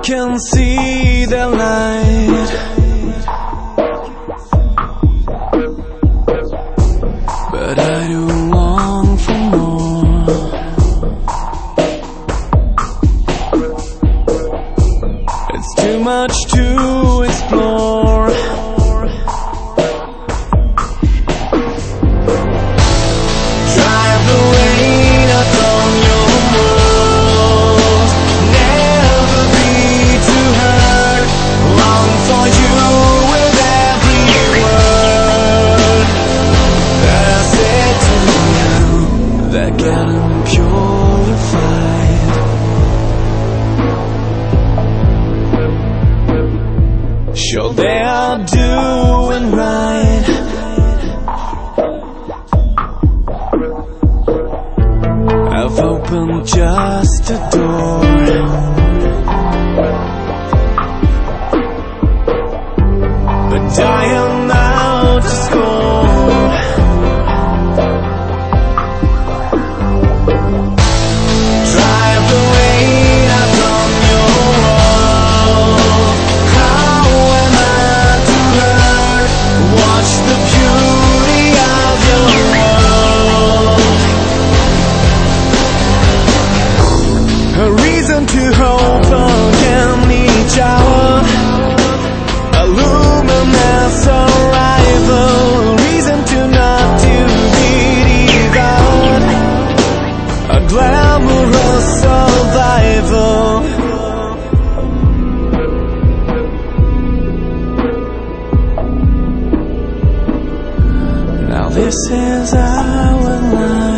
can see the light, but I don't long for more. It's too much to explore. Drive the rain out from your walls. Never be too hurt. Long for you with every word that I said to you. That getting purified. Sure they are doing right. I've opened just a door, but I am out to score. Drive the rain out from your wall. How am I to hurt? Watch the beauty of your world. A reason to hope again each hour. A luminous arrival. A reason to not to be devoured. A glamorous survival. Now this is our life.